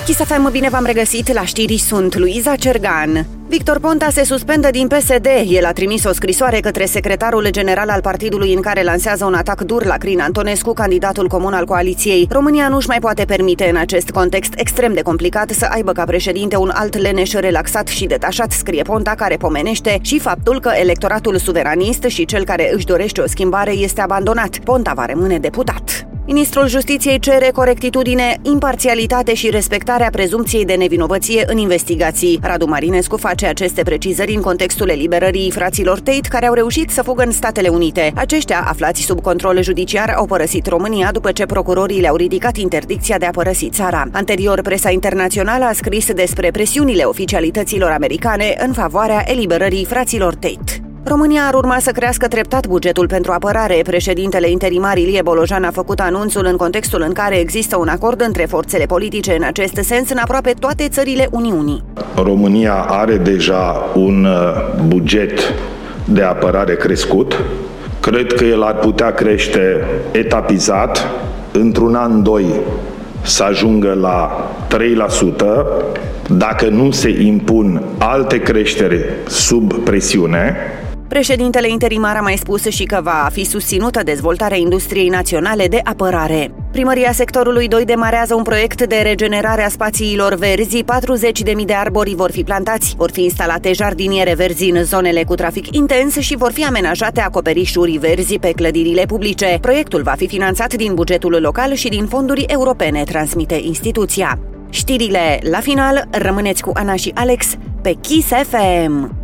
Kiss FM, bine v-am regăsit, la știri sunt Luiza Cergan. Victor Ponta se suspendă din PSD. El a trimis o scrisoare către secretarul general al partidului în care lansează un atac dur la Crin Antonescu, candidatul comun al coaliției. România nu-și mai poate permite în acest context extrem de complicat să aibă ca președinte un alt leneș relaxat și detașat, scrie Ponta, care pomenește și faptul că electoratul suveranist și cel care își dorește o schimbare este abandonat. Ponta va rămâne deputat. Ministrul Justiției cere corectitudine, imparțialitate și respectarea prezumției de nevinovăție în investigații. Radu Marinescu face aceste precizări în contextul eliberării fraților Tate, care au reușit să fugă în Statele Unite. Aceștia, aflați sub control judiciar, au părăsit România după ce procurorii le-au ridicat interdicția de a părăsi țara. Anterior, presa internațională a scris despre presiunile oficialităților americane în favoarea eliberării fraților Tate. România ar urma să crească treptat bugetul pentru apărare. Președintele interimar Ilie Bolojan a făcut anunțul în contextul în care există un acord între forțele politice în acest sens în aproape toate țările Uniunii. România are deja un buget de apărare crescut. Cred că el ar putea crește etapizat. Într-un an, 2, să ajungă la 3%, dacă nu se impun alte creșteri sub presiune. Președintele interimar a mai spus și că va fi susținută dezvoltarea industriei naționale de apărare. Primăria sectorului 2 demarează un proiect de regenerare a spațiilor verzi. 40.000 de arbori vor fi plantați, vor fi instalate jardiniere verzi în zonele cu trafic intens și vor fi amenajate acoperișuri verzi pe clădirile publice. Proiectul va fi finanțat din bugetul local și din fonduri europene, transmite instituția. Știrile la final, rămâneți cu Ana și Alex pe Kiss FM.